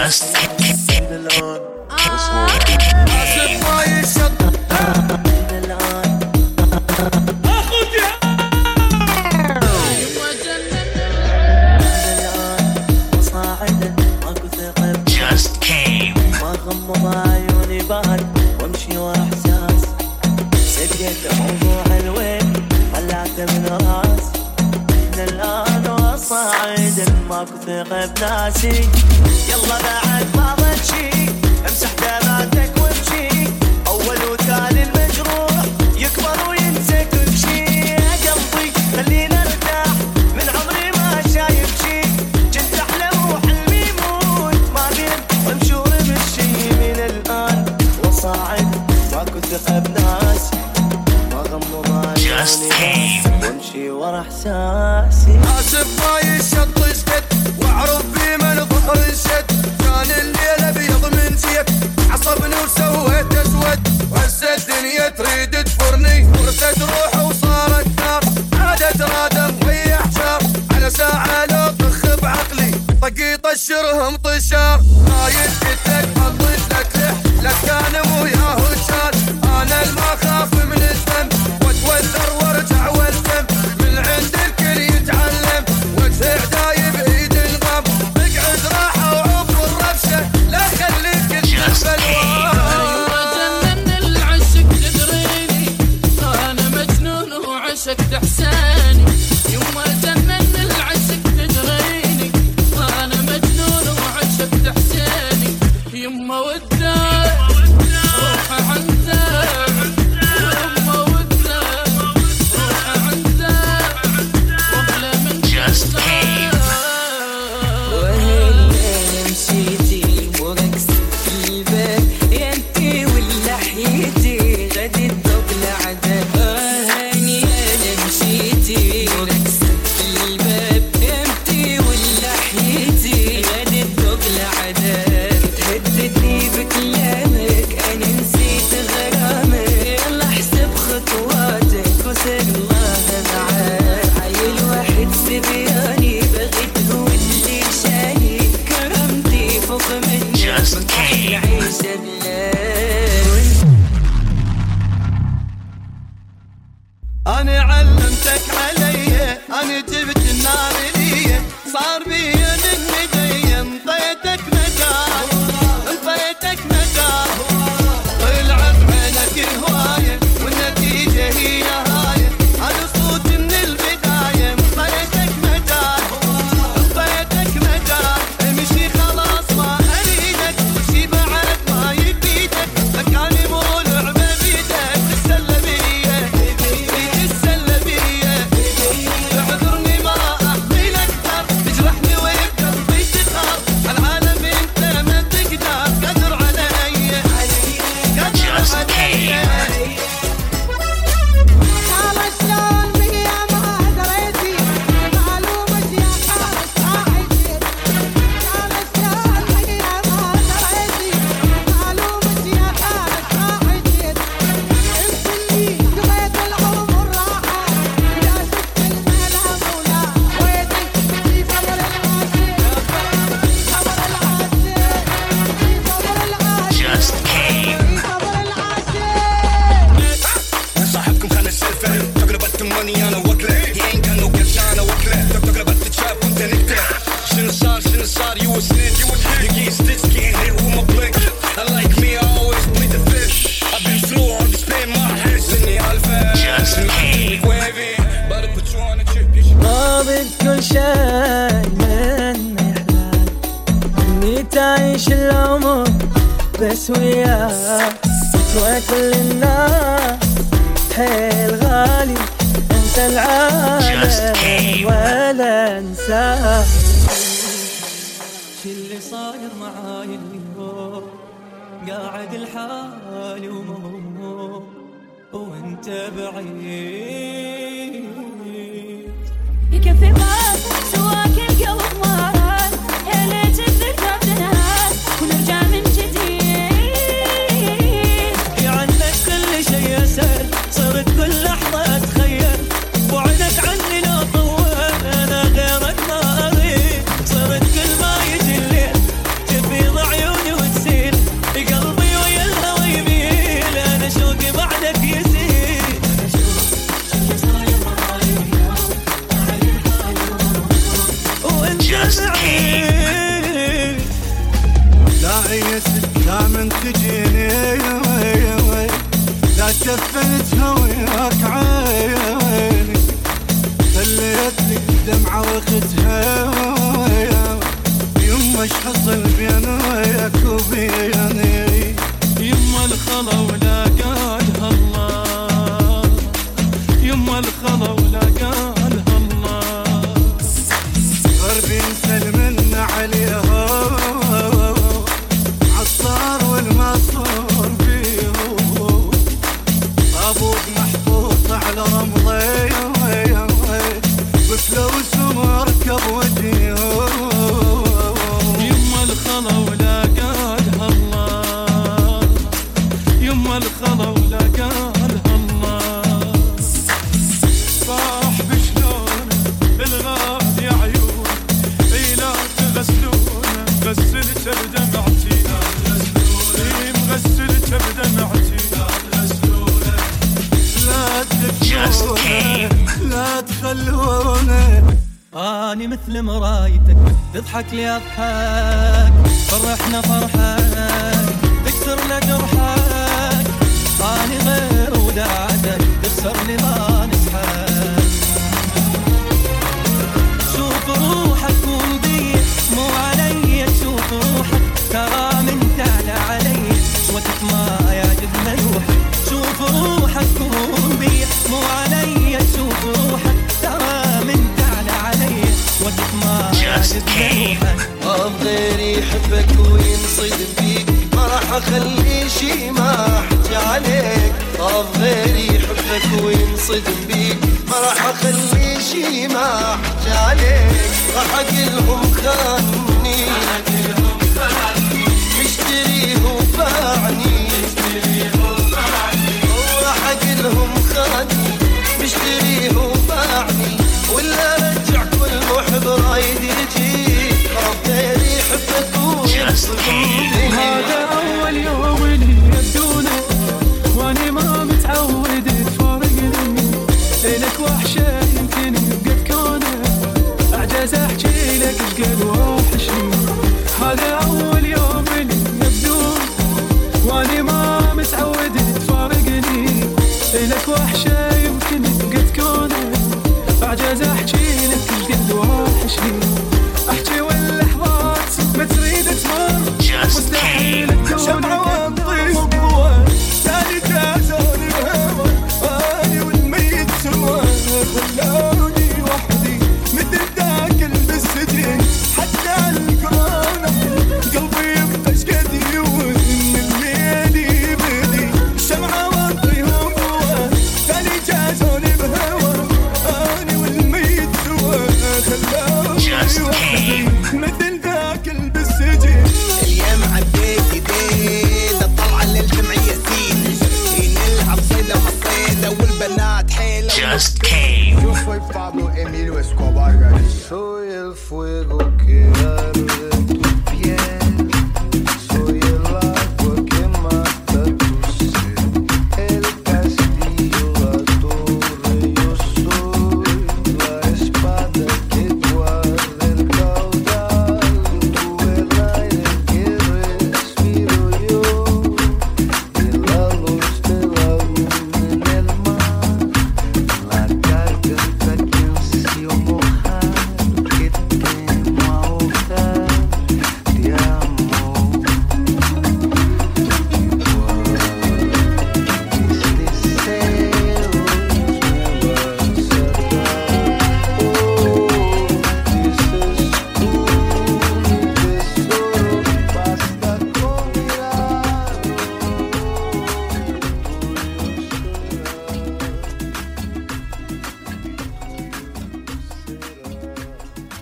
ماكو ثقة بناسي. يلا بعد ما ضل امسح دمعتك وامشي. اول وتالي المجروح يكبر وينسى كل شي. يا قلبي خلينا ارتاح من عمري ما شايف شي. كنت احلم وحلمي يموت ما بين ومشور بالشي. من الان وصاعد ماكو ثقة بناسي. ما غمض عيوني وامشي ورا احساسي. اسف ما يشط شد واعرف في من ظهر الشد. كان الليل ابيض من زيت عصبني وسويت اسود. وهسه الدنيا تريد تفرني ورثت روح وصارت نار. عادت رادم وهي حجار على ساعة لو طخ بعقلي. طقيط الشرهم طشار رايد قلتلك حطيت لك لك كان مو ياهو شال. انا الما خاف من الذنب واتوذر وارجع والتم. من عند الكل يتعلم وجه عدايب ايد الغم. اقعد راحة وعوف الربشة لا خليك تشوف الوان. جنن العشق تدريني انا مجنون وعشقت احساني. يما جنن العشق تدريني انا مجنون وعشقت احساني. يما وداك روحه عندك ويما وداك روحه عندك واغلى من Just came. وهالليل مشيتي ورقصت في الباب. يا انتي ولحيتي غادي الذوق لعدك. هاني انا مشيتي ورقصت في الباب. يا انتي ولحيتي غادي الذوق لعدك. تهددني بكلامك انا نسيت غرامك. يلا احسب خطواتك وسر الله معاك. عيل واحد سبياني بغيت هو اللي شاني. كرمتي فوق مني Just من came. العيشة بلاك. انا علمتك علي انا جبت النار لي. صار بي من ندي انطيتك مجال انطيتك مجال. طلع بعينك هواية والنتيجة هي هاية. انا صوت من البداية انطيتك مجال انطيتك مجال. امشي خلاص ما اريدك وشي بعد ما يفيدك. مكاني مو لعبة بيدك تتسلى بيا تتسلى بيا. اعذرني ما احمل اكثر تجرحني وبقلبي تثار. العالم انت ما تقدر قدر علي Just قدر came. علي. خالص شلون بيا ما دريتي معلومة يا خالص راعيتي. خالص شلون بيا ما دريتي معلومة يا خالص راعيتي. انت اللي قضيت العمر راحة يا ست الملا مولا. ويدك في صبر العاشق صبر العاشق في صبر العاشق Just came. في صبر العاشق. صاحبكم خلى السالفة تقربت تماني انا وكله. he ain't got no cash انا وكله. تقربت تتشاف وانت نكته. شنو صار you a snitch. you get stitched getting hit with my blick. I like me I always bleed the fish. I've been through all this pain my head. اني الفا Just came. wavy but I put you on a trip. ضابط كل شيء من إحلال إني تعيش العمر بس وياك. سوى كل الناس حيل غالي. انسى Just العالم came. ولا انساك. شو اللي صاير معاي اليوم قاعد الحال ومهموم وانت بعيد. يكفي باب سواك القلب مرار. يا ليت الذكرى تنهار ونرجع من جديد. عنك كل شيء يسهل صرت كل لحظة اتخيل. وعدك عني لو طول انا غيرك ما اريد. صرت كل ما يجي الليل جفي ضعف يما الخلا ولا قالها الله غربي سلمنا عليها عالصار والمصور فيه ابوك محطوط على رمضي بفلوس ومركب وديه يما الخلا ولا قالها الله يما الخلا ولا قالها الله صاح بشلونه الغالي عيون اي لا تغسلونه غسلته بدمعتي مغسلته بدمعتي لا تدفنونه لا تخلونه اني مثل مرايتك تضحك لي اضحك فرحنا فرحك تكسر لي جرحك اني غير وداعتك تخسر لي ما نسحك شوف روحك وبي مو علي تشوف روحك ترى من تعلى علي شوتك ما يعجب ملوحك شوف روحك وبي مو علي تشوف روحك ترى من تعلى علي شوتك ما يعجب ملوحك غيري يحبك وينصدم فيك ما راح اخلي شي ما احكي عليك غيري يحبك وينصدم بيك ما راح اخلي شي ما احكي عليك راح اقلهم خاني مشتريه وباعني وراح اقلهم خاني مشتريه وباعني ولا رجع كل محب رايد يجيك غيري يحبك وينصدم بيك هذا اول يوم اللي يبدونه واني ما متعود تفارقني لك وحشه يمكن قد كونه اعجز احكي لك ايش قد وحشني هذا اول يوم اللي يبدونه واني ما متعود تفارقني لك وحشه يمكن قد كونه اعجز احكي لك ايش قد وحشني احكي واللحظات ما تريد تمر مستحيل تكون شمعة وطيب بضوء ثاني جازوني بهوى اني والميت سوا خلوني وحدي مثل ذاك بالسجن حتى الكورونا قلبي يبقى شقد يون الليل يبدي شمعة وطيب بضوء ثاني جازوني بهوى اني والميت سوا خلوني وحدي مثل ذاك بالسجن اليوم عديت ايدين الطلعة للجمعية سين نلعب صيدة مصيدة والبنات حيلة Just came. Yo soy Pablo Emilio Escobar García. Soy el fuego que arde.